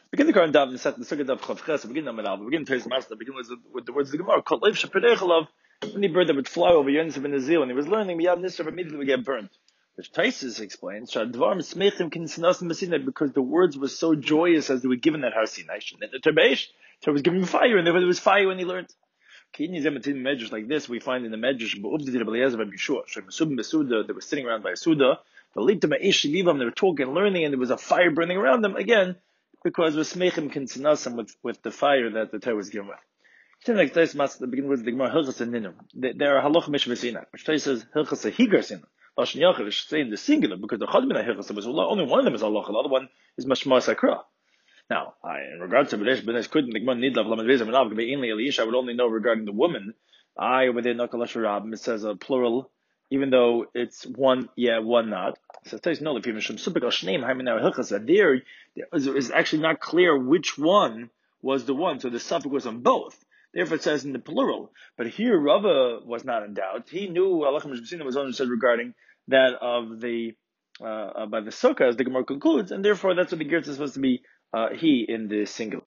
Begin the current daven set the sukkah dav chavches. Begin the menal. Begin Teis Master. Begin with the words of the Gemara. Kol leif shepedechalav. Any bird that would fly over Yonif in the zeal, and he was learning Miyad Nisrav immediately would get burnt. Which Taisus explains, Shadvar Smechim Kinsanas Mesina, because the words were so joyous as they were given at Har Sinai. The Terbeish, so it was given fire, and there was fire when he learned. Medrash like this, we find in the Medrash, they were sitting around by a Suda, they were talking and learning, and there was a fire burning around them, again, because with Smechim Kinsanasam, with the fire that the Torah was given with. Like this, the beginning with the Gemara Hilchas and Ninum. There are halach mishvasina, which says Hilchas a higarsina. Lashon Yachid is saying the singular because the Chadmina Hilchas was only one of them is halach, the other one is mashma sakra. Now, in regards to B'nai B'nai couldn't the Gemara need of Lamed Vezim and Av be only Elish. I would only know regarding the woman. Over there Nakalash Rabim, it says a plural, even though it's one, one not. So it says no. If you mention Supik al Shneim, Haimin Hilchas, there is actually not clear which one was the one. So the suffix was on both. Therefore, it says in the plural. But here, Rava was not in doubt. He knew Allah was only said regarding that of the by the sukkah, as the Gemara concludes, and therefore that's what the Gertz is supposed to be he in the singular.